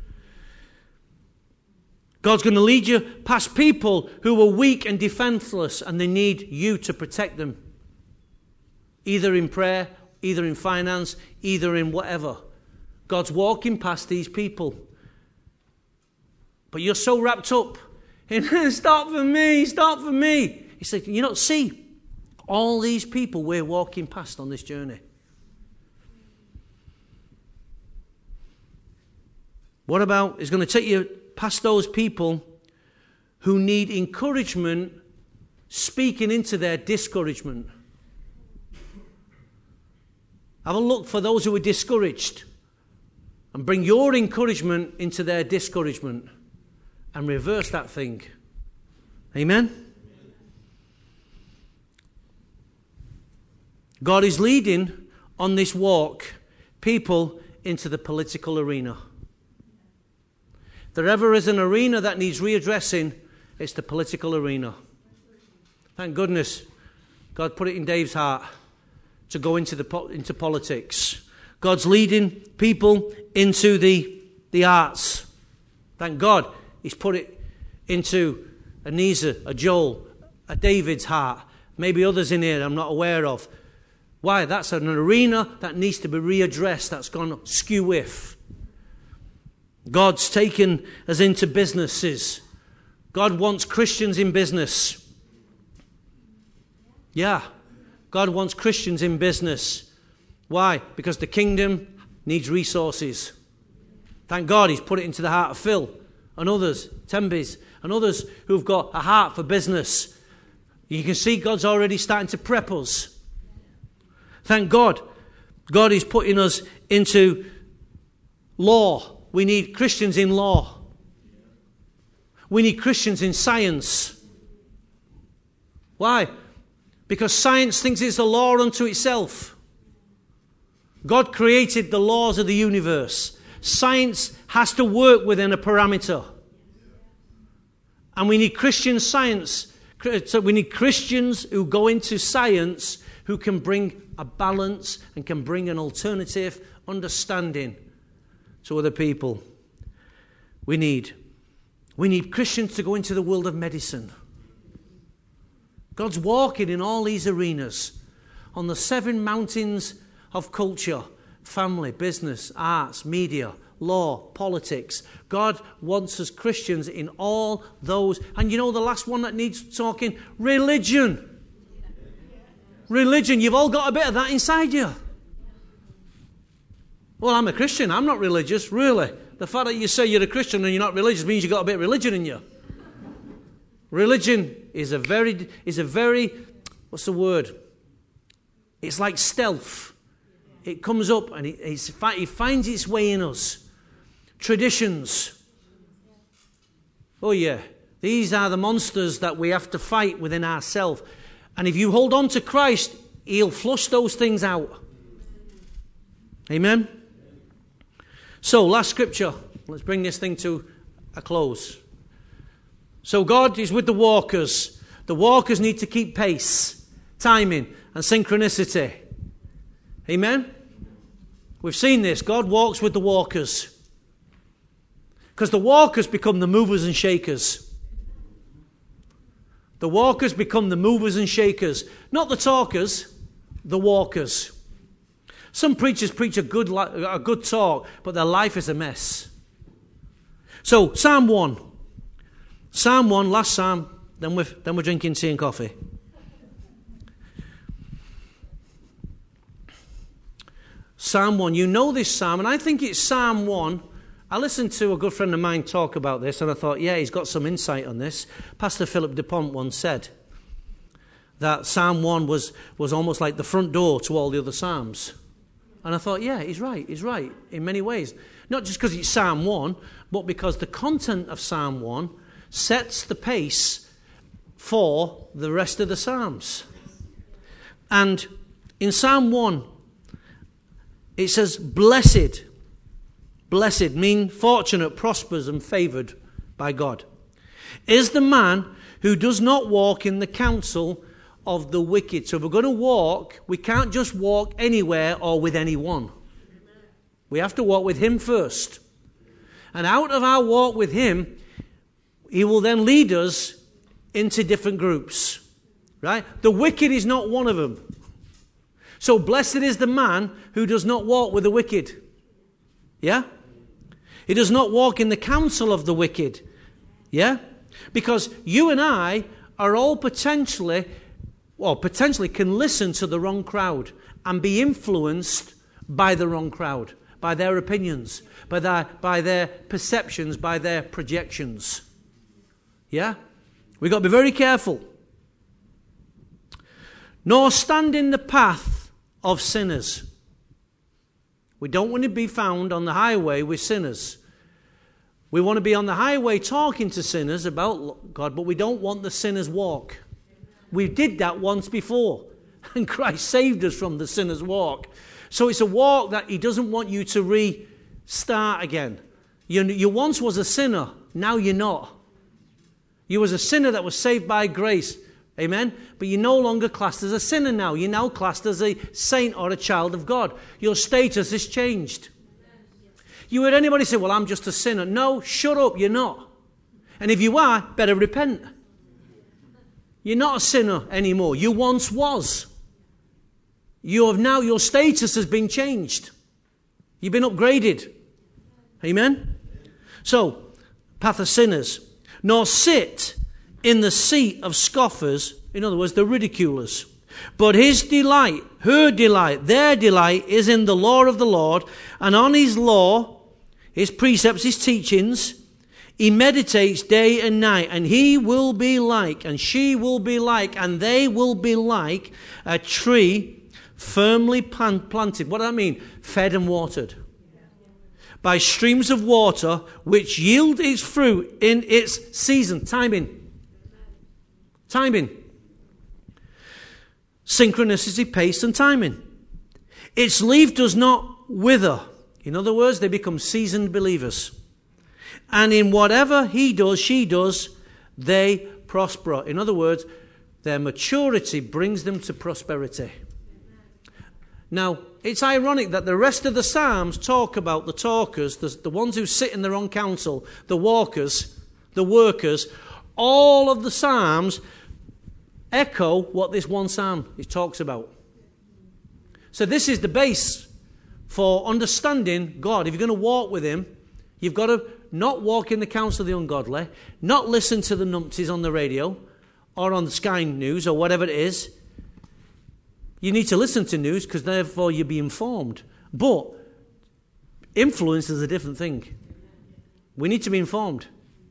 God's going to lead you past people who are weak and defenseless and they need you to protect them. Either in prayer, either in finance, either in whatever. God's walking past these people. But you're so wrapped up in, stop for me, stop for me. He said, you don't see all these people we're walking past on this journey. What about, he's going to take you past those people who need encouragement, speaking into their discouragement. Have a look for those who are discouraged and bring your encouragement into their discouragement and reverse that thing. Amen? God is leading on this walk people into the political arena. If there ever is an arena that needs readdressing, it's the political arena. Thank goodness God put it in Dave's heart to go into politics. God's leading people into the arts. Thank God He's put it into a Nisa, a Joel, a David's heart. Maybe others in here I'm not aware of. Why? That's an arena that needs to be readdressed. That's gone skew-whiff. God's taken us into businesses. God wants Christians in business. Yeah. God wants Christians in business. Why? Because the kingdom needs resources. Thank God He's put it into the heart of Phil and others, Tembis, and others who've got a heart for business. You can see God's already starting to prep us. Thank God. God is putting us into law. We need Christians in law. We need Christians in science. Why? Because science thinks it's a law unto itself. God created the laws of the universe. Science has to work within a parameter. And we need Christian science. So we need Christians who go into science who can bring a balance and can bring an alternative understanding to other people. We need Christians to go into the world of medicine. God's walking in all these arenas on the 7 mountains of culture, family, business, arts, media, law, politics. God wants us Christians in all those. And you know the last one that needs talking? Religion. Religion. You've all got a bit of that inside you. Well, I'm a Christian. I'm not religious. Really. The fact that you say you're a Christian and you're not religious means you've got a bit of religion in you. Religion is a very, what's the word? It's like stealth. It comes up and it finds its way in us. Traditions. Oh yeah, these are the monsters that we have to fight within ourselves. And if you hold on to Christ, He'll flush those things out. Amen? So, last scripture. Let's bring this thing to a close. So God is with the walkers. The walkers need to keep pace, timing, and synchronicity. Amen? We've seen this. God walks with the walkers. Because the walkers become the movers and shakers. The walkers become the movers and shakers. Not the talkers, the walkers. Some preachers preach a good talk, but their life is a mess. So, Psalm 1. Psalm 1, last psalm, then we're drinking tea and coffee. Psalm 1. You know this psalm, and I think it's Psalm 1. I listened to a good friend of mine talk about this, and I thought, yeah, he's got some insight on this. Pastor Philip DuPont once said that Psalm 1 was almost like the front door to all the other psalms. And I thought, yeah, he's right in many ways. Not just because it's Psalm 1, but because the content of Psalm 1 sets the pace for the rest of the psalms. And in Psalm 1, it says, blessed mean fortunate, prosperous and favoured by God, is the man who does not walk in the counsel of the wicked. So if we're going to walk, we can't just walk anywhere or with anyone. We have to walk with Him first. And out of our walk with Him, He will then lead us into different groups. Right? The wicked is not one of them. So blessed is the man who does not walk with the wicked. Yeah? He does not walk in the counsel of the wicked. Yeah? Because you and I are all potentially can listen to the wrong crowd and be influenced by the wrong crowd, by their opinions, by their perceptions, by their projections. Yeah? We've got to be very careful. Nor stand in the path of sinners. We don't want to be found on the highway with sinners. We want to be on the highway talking to sinners about God, but we don't want the sinner's walk. We did that once before, and Christ saved us from the sinner's walk. So it's a walk that He doesn't want you to restart again. You once was a sinner, now you're not. You was a sinner that was saved by grace. Amen? But you're no longer classed as a sinner now. You're now classed as a saint or a child of God. Your status has changed. You heard anybody say, well, I'm just a sinner. No, shut up, you're not. And if you are, better repent. You're not a sinner anymore. You once was. You have now, your status has been changed. You've been upgraded. Amen? So, path of sinners. Nor sit in the seat of scoffers, in other words, the ridiculers. But his delight, her delight, their delight is in the law of the Lord, and on His law, His precepts, His teachings, he meditates day and night, and he will be like, and she will be like, and they will be like a tree firmly planted. What does that mean? Fed and watered by streams of water, which yield its fruit in its season. Timing. Synchronicity, pace, and timing. Its leaf does not wither. In other words, they become seasoned believers. And in whatever he does, she does, they prosper. In other words, their maturity brings them to prosperity. Now, it's ironic that the rest of the Psalms talk about the talkers, the ones who sit in their own counsel, the walkers, the workers. All of the Psalms echo what this one Psalm talks about. So this is the base for understanding God. If you're going to walk with him, you've got to not walk in the counsel of the ungodly, not listen to the numpties on the radio or on the Sky News or whatever it is. You need to listen to news because therefore you'll be informed. But influence is a different thing. We need to be informed.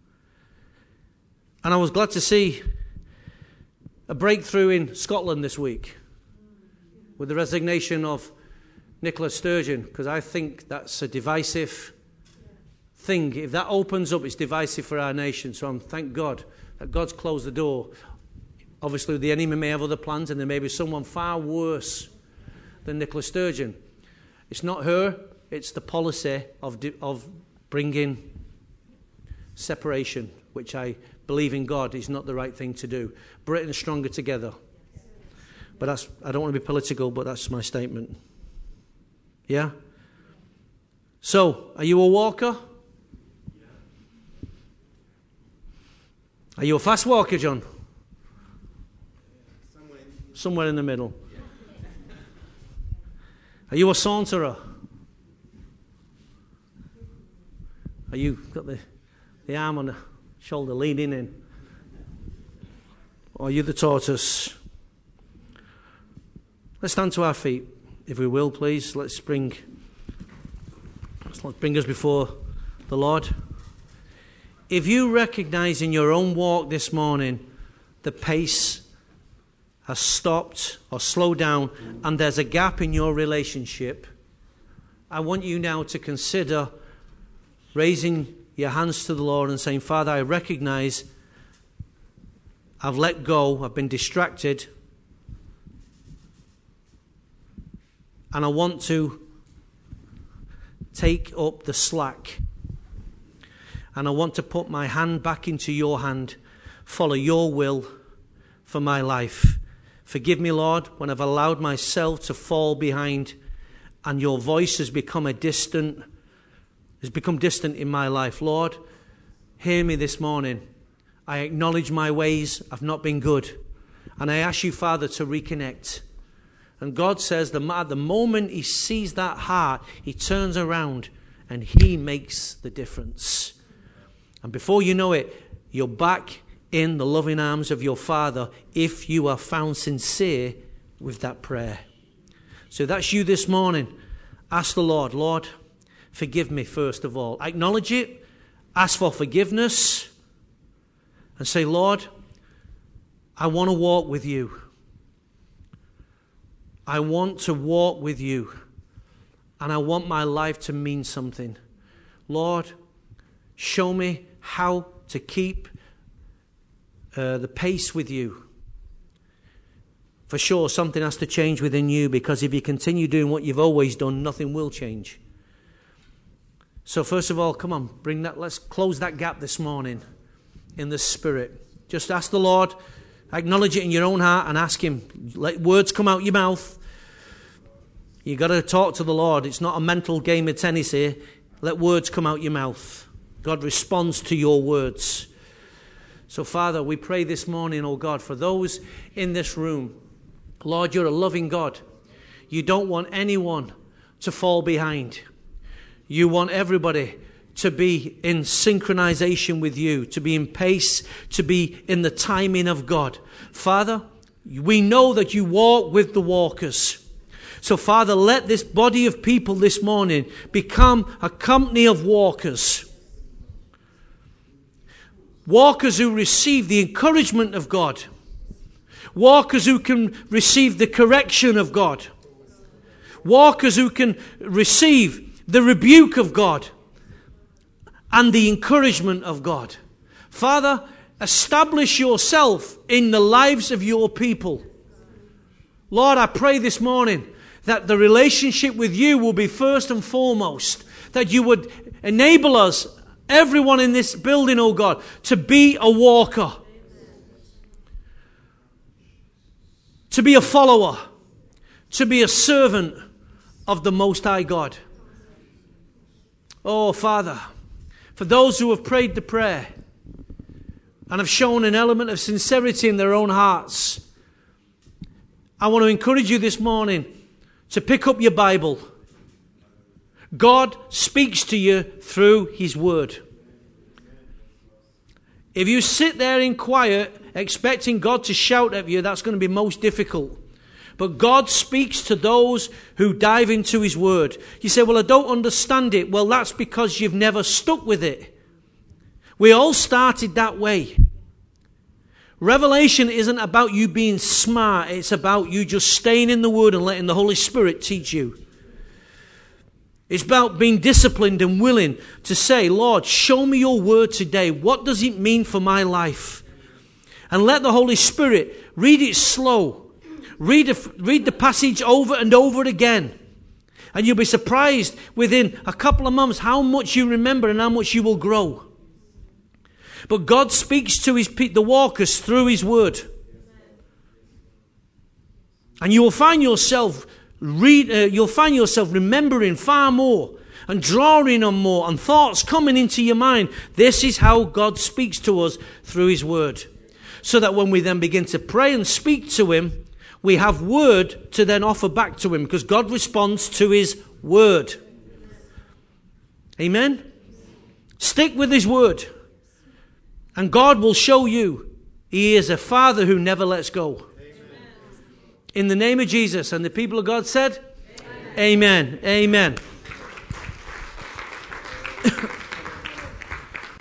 And I was glad to see a breakthrough in Scotland this week with the resignation of Nicola Sturgeon, because I think that's a divisive thing. If that opens up, it's divisive for our nation. So thank God that God's closed the door. Obviously, the enemy may have other plans, and there may be someone far worse than Nicola Sturgeon. It's not her, it's the policy of bringing separation, which I believe in God is not the right thing to do. Britain is stronger together. But I don't want to be political, but that's my statement. Yeah? So, are you a walker? Are you a fast walker, John? Somewhere in the middle. Are you a saunterer? Are you got the arm on the shoulder leaning in? Or are you the tortoise? Let's stand to our feet, if we will, please. Let's bring us before the Lord. If you recognize in your own walk this morning the pace has stopped or slowed down and there's a gap in your relationship, I want you now to consider raising your hands to the Lord and saying, Father, I recognize I've let go, I've been distracted, and I want to take up the slack. And I want to put my hand back into your hand, follow your will for my life. Forgive me, Lord, when I've allowed myself to fall behind and your voice has become distant in my life. Lord, hear me this morning. I acknowledge my ways have not been good. And I ask you, Father, to reconnect. And God says that at the moment he sees that heart, he turns around and he makes the difference. And before you know it, you're back in the loving arms of your Father if you are found sincere with that prayer. So that's you this morning. Ask the Lord, Lord, forgive me first of all. Acknowledge it. Ask for forgiveness. And say, Lord, I want to walk with you. I want to walk with you. And I want my life to mean something. Lord, show me how to keep the pace with you. For sure, something has to change within you, because if you continue doing what you've always done, nothing will change. So first of all, come on, let's close that gap this morning in the Spirit. Just ask the Lord, acknowledge it in your own heart and ask him. Let words come out your mouth. You've got to talk to the Lord. It's not a mental game of tennis here. Let words come out your mouth. God responds to your words. So, Father, we pray this morning, oh God, for those in this room. Lord, you're a loving God. You don't want anyone to fall behind. You want everybody to be in synchronization with you, to be in pace, to be in the timing of God. Father, we know that you walk with the walkers. So, Father, let this body of people this morning become a company of walkers. Walkers who receive the encouragement of God. Walkers who can receive the correction of God. Walkers who can receive the rebuke of God and the encouragement of God. Father, establish yourself in the lives of your people. Lord, I pray this morning that the relationship with you will be first and foremost. That you would enable us, everyone in this building, oh God, to be a walker. To be a follower. To be a servant of the Most High God. Oh, Father, for those who have prayed the prayer and have shown an element of sincerity in their own hearts, I want to encourage you this morning to pick up your Bible God speaks to you through his word. If you sit there in quiet expecting God to shout at you, that's going to be most difficult. But God speaks to those who dive into his word. You say, well, I don't understand it. Well, that's because you've never stuck with it. We all started that way. Revelation isn't about you being smart. It's about you just staying in the word and letting the Holy Spirit teach you. It's about being disciplined and willing to say, Lord, show me your word today. What does it mean for my life? And let the Holy Spirit read it slow. Read the passage over and over again. And you'll be surprised within a couple of months how much you remember and how much you will grow. But God speaks to the walkers through his word. And you will find yourself remembering far more and drawing on more and thoughts coming into your mind. This is how God speaks to us through his word. So that when we then begin to pray and speak to him, we have word to then offer back to him, because God responds to his word. Amen? Stick with his word. And God will show you he is a Father who never lets go. In the name of Jesus. And the people of God said, Amen. Amen. Amen.